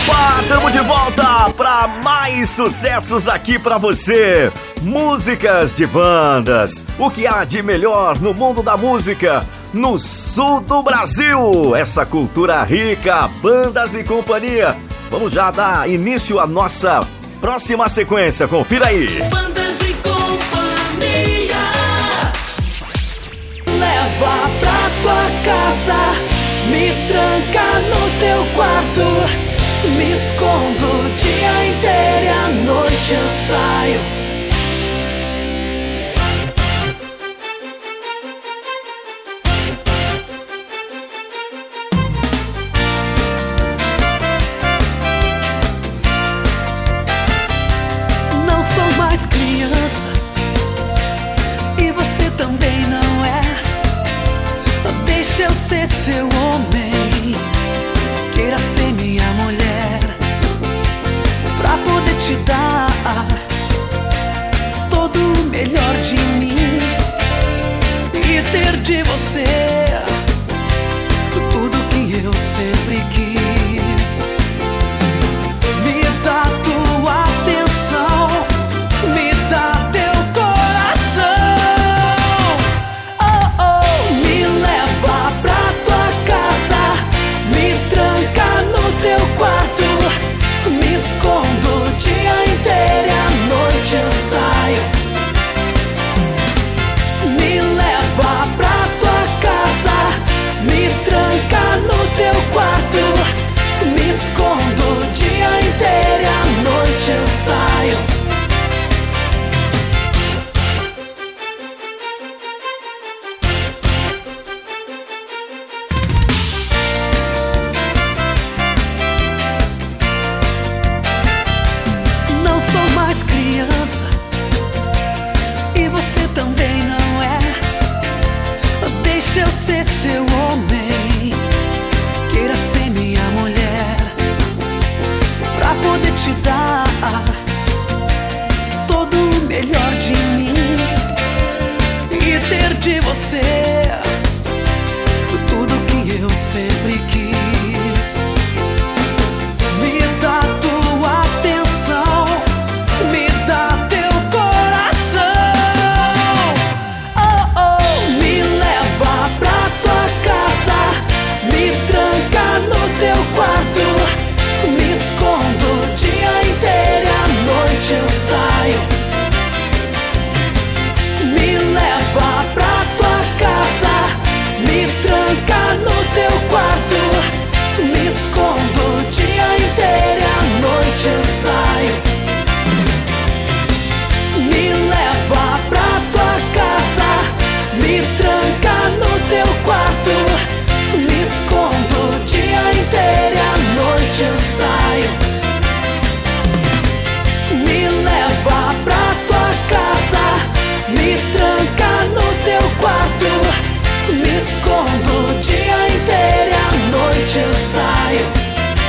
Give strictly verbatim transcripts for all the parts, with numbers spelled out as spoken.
Opa, estamos de volta para mais sucessos aqui para você. Músicas de bandas. O que há de melhor no mundo da música? No sul do Brasil. Essa cultura rica, bandas e companhia. Vamos já dar início à nossa próxima sequência. Confira aí. Bandas e companhia. Leva pra tua casa, me tranca no teu quarto. Me escondo o dia inteiro e à noite eu saio. Não sou mais criança e você também não é. Deixa eu ser seu homem, queira ser minha mulher, pra poder te dar todo o melhor de mim e ter de você tudo que eu sempre quis. Me dá tua atenção, me dá teu coração. Oh, oh, me leva pra tua casa, me tranca no teu quarto. Me escondo o dia inteiro e à noite eu saio. Me leva pra tua casa, me tranca no teu quarto. Me escondo o dia inteiro e à noite eu saio. Não sou mais criança e você também não é. Deixa eu ser seu homem, queira ser minha mulher, pra poder te dar todo o melhor de mim e ter de você tudo que eu sempre quis. Me dá tua atenção, me dá teu coração. Oh, oh, me leva pra tua casa, me tranca no teu quarto. Me escondo o dia inteiro e à noite eu saio. Me leva pra tua casa, me tranca no teu quarto. Me escondo o dia inteiro e à noite eu saio. Me leva pra tua casa, me tranca no teu quarto. Me escondo o dia inteiro e à noite eu saio. Me leva pra tua casa, me tranca no teu quarto. Me escondo o dia inteiro e à noite eu saio.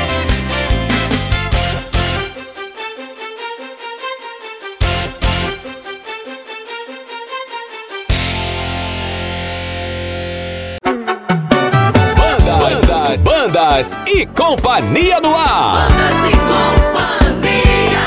Bandas, bandas e companhia no ar. Bandas e companhia.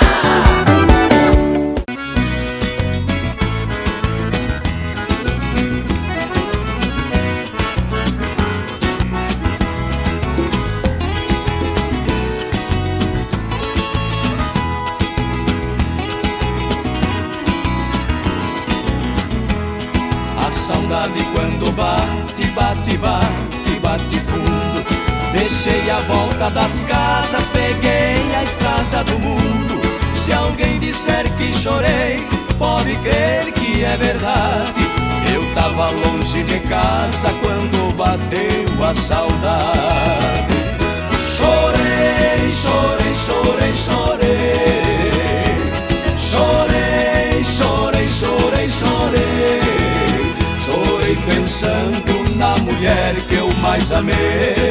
A saudade quando bate, bate, bate, bate fundo. Deixei a volta das casas, peguei a estrada do mundo. Se alguém disser que chorei, pode crer que é verdade. Eu tava longe de casa quando bateu a saudade. Chorei, chorei, chorei, chorei. Chorei, chorei, chorei, chorei. Chorei pensando na mulher que eu mais amei.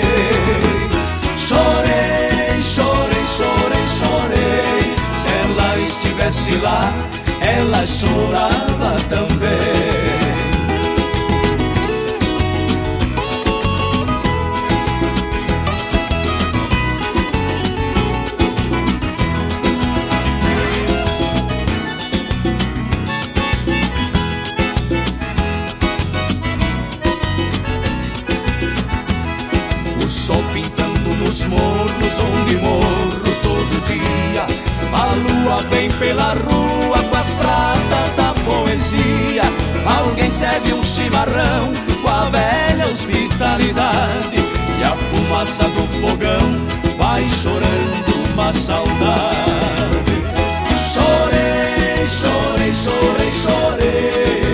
Chorei, chorei, chorei, chorei. Se ela estivesse lá, ela chorava também. sol pintando nos morros onde morro todo dia. A lua vem pela rua com as pratas da poesia. Alguém serve um chimarrão com a velha hospitalidade, e a fumaça do fogão vai chorando uma saudade. Chorei, chorei, chorei, chorei.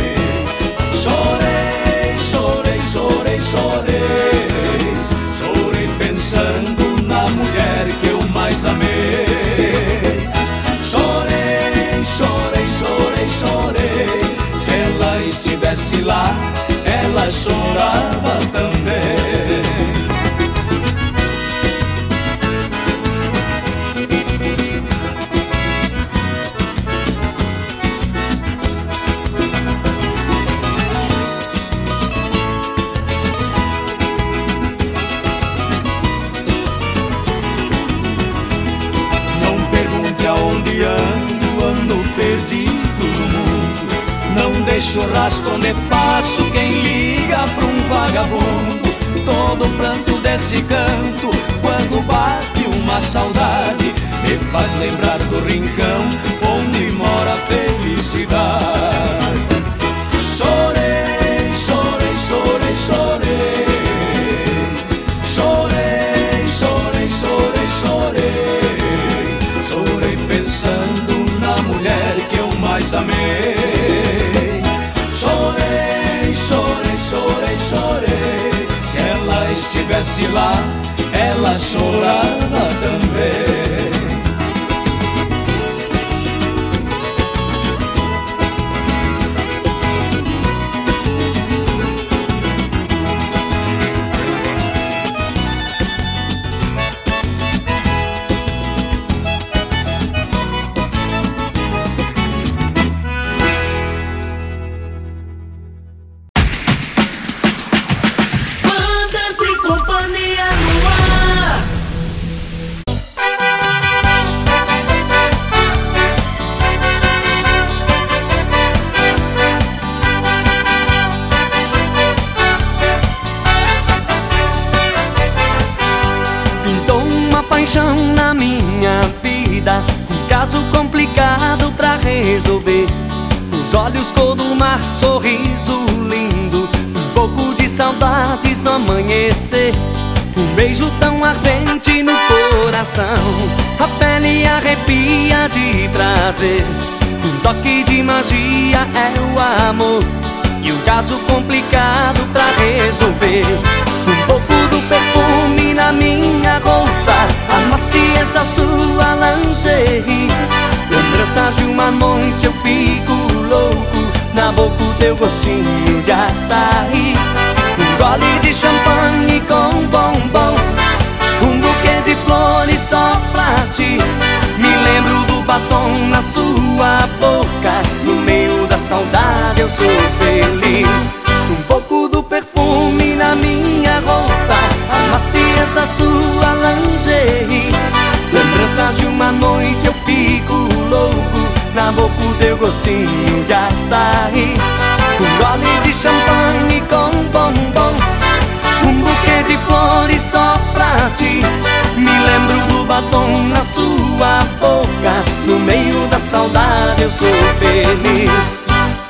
Chorei, chorei, chorei, chorei. Chorei pensando na mulher que eu mais amei. Chorei, chorei, chorei, chorei. Se ela estivesse lá, ela chorava também. Deixo rastro de passo quem liga pra um vagabundo. Todo pranto desse canto quando bate uma saudade me faz lembrar do rincão onde mora a felicidade. Chorei, chorei, chorei, chorei. Chorei, chorei, chorei, chorei. Chorei pensando na mulher que eu mais amei. Chorei, chorei, chorei. Se ela estivesse lá, ela chorava também. Na minha vida, um caso complicado pra resolver. Os olhos cor do mar, sorriso lindo, um pouco de saudades no amanhecer. Um beijo tão ardente no coração, a pele arrepia de prazer. Um toque de magia é o amor, e um caso complicado pra resolver. Um pouco do perfume na minha roupa, a maciez da sua lingerie. Lembranças de uma noite eu fico louco, na boca o teu gostinho de açaí. Um gole de champanhe com bombom, um buquê de flores só pra ti. Me lembro do batom na sua boca, no meio da saudade eu sou feliz. Um pouco do perfume na minha roupa, a maciez da sua lingerie. Lembranças de uma noite eu fico louco, na boca o teu gostinho de açaí. Um gole de champanhe com bombom, um buquê de flores só pra ti. Me lembro do batom na sua boca, no meio da saudade eu sou feliz.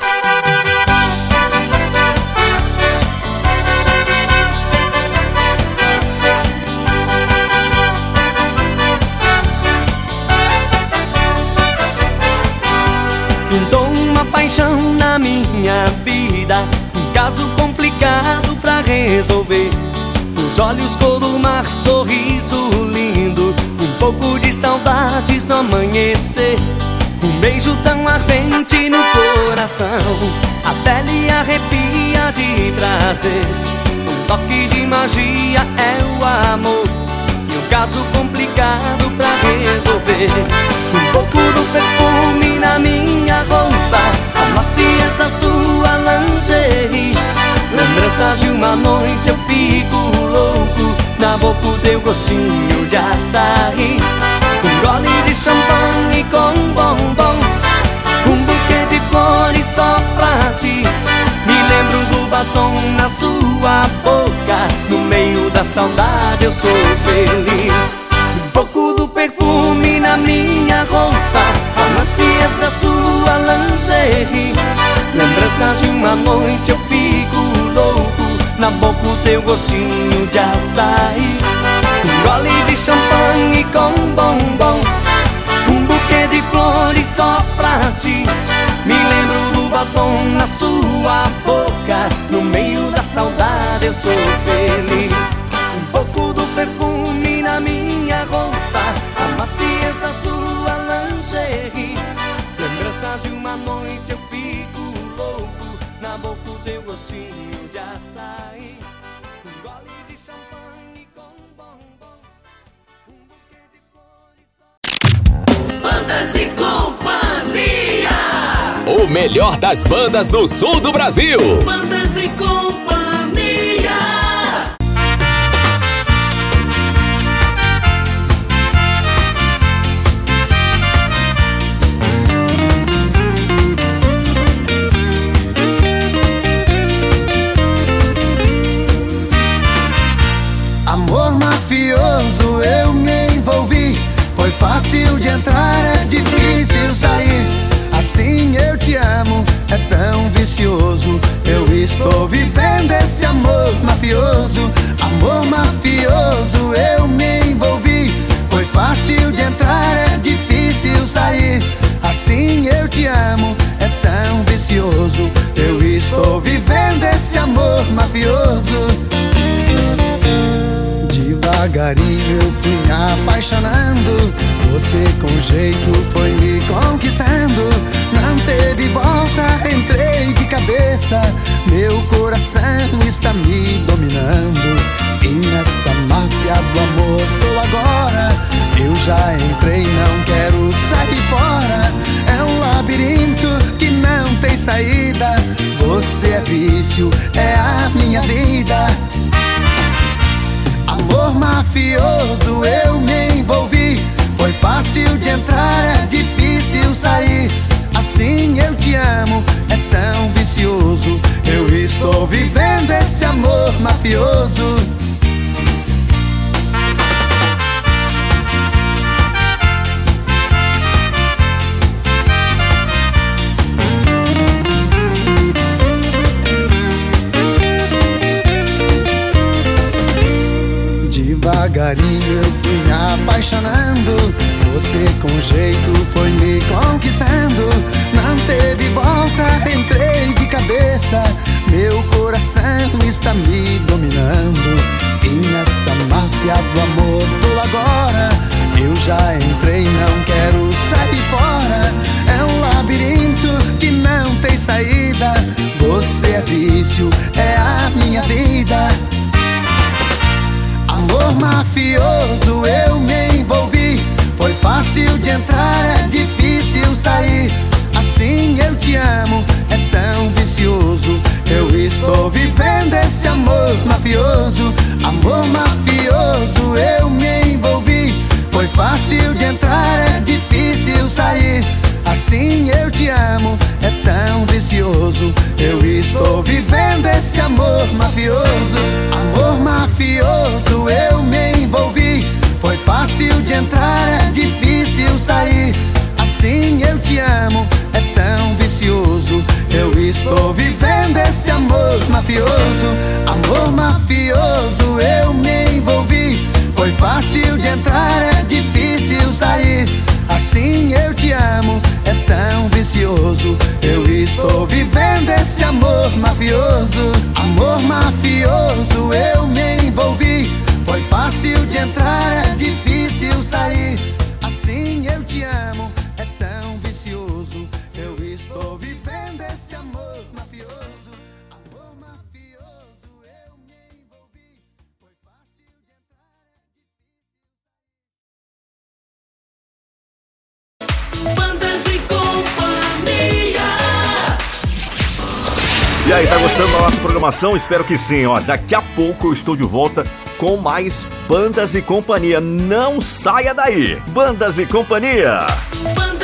Pintou uma paixão na minha vida, um caso complicado pra resolver. Os olhos cor do mar, sorriso lindo, um pouco de saudades no amanhecer. Um beijo tão ardente no coração, a pele arrepia de prazer. Um toque de magia é o amor, e um caso complicado pra resolver. Um pouco do perfume na minha roupa, a maciez da sua lingerie. Lembranças de uma noite eu fico louco, na boca o teu gostinho de açaí. Um gole de champanhe com bombom, um buquê de flores só pra ti. Me lembro do batom na sua boca, no meio da saudade eu sou feliz. Um pouco do perfume na minha roupa, a maciez da sua lingerie, lembranças de uma noite eu fico louco, na boca o teu gostinho de açaí, um gole de champanhe com bombom, um buquê de flores só pra ti. Me lembro do batom na sua boca, no meio da saudade eu sou feliz. Um pouco do perfume na minha roupa, a maciez da sua lingerie, lembranças de uma noite eu fico louco, na boca o teu gostinho de açaí, um gole de champanhe com bombom, um buquê de flores só... Bandas e Companhia. O melhor das bandas do sul do Brasil. Bandas e Companhia. Amor mafioso, eu me envolvi. Foi fácil de entrar, é difícil sair. Assim eu te amo, é tão vicioso. Eu estou vivendo esse amor mafioso. Amor mafioso, eu me envolvi. Foi fácil de entrar, é difícil sair. Assim eu te amo, é tão vicioso. Eu estou vivendo esse amor mafioso. Devagarinho eu fui me apaixonando. Você com jeito foi me conquistando. Não teve volta, entrei de cabeça. Meu coração está me dominando. E nessa máfia do amor tô agora. Eu já entrei, não quero sair fora. É um labirinto que não tem saída. Você é vício, é a minha vida. Amor mafioso, eu me envolvi. Foi fácil de entrar, é difícil sair. Assim eu te amo, é tão vicioso. Eu estou vivendo esse amor mafioso. Devagarinho eu fui me apaixonando. Você com jeito foi me conquistando. Não teve volta, entrei de cabeça. Meu coração está me dominando. E nessa máfia do amor tô agora. Eu já entrei, não quero sair fora. É um labirinto que não tem saída. Você é vício, é a minha vida. Amor mafioso, eu me envolvi. Foi fácil de entrar, é difícil sair. Assim eu te amo, é tão vicioso. Eu estou vivendo esse amor mafioso. Amor mafioso, eu me envolvi. Foi fácil de entrar, é difícil sair. Assim eu te amo, é tão vicioso. Eu estou vivendo esse amor mafioso. Amor mafioso, eu me envolvi. Foi fácil de entrar, é difícil sair. Assim eu te amo, é tão vicioso. Eu estou vivendo esse amor mafioso. Amor mafioso, eu me envolvi. Foi fácil de entrar, é difícil sair. Assim eu te amo, é tão vicioso. Eu estou vivendo esse amor mafioso. Amor mafioso, eu me envolvi. Foi fácil de entrar, é difícil sair. Assim eu te amo, é tão vicioso. Eu estou vivendo esse amor mafioso. Amor mafioso, eu me envolvi. Foi fácil de entrar, é difícil. Bandas e Companhia. E aí, tá gostando da nossa programação? Espero que sim, ó. Daqui a pouco eu estou de volta com mais Bandas e Companhia. Não saia daí! Bandas e Companhia. Bandas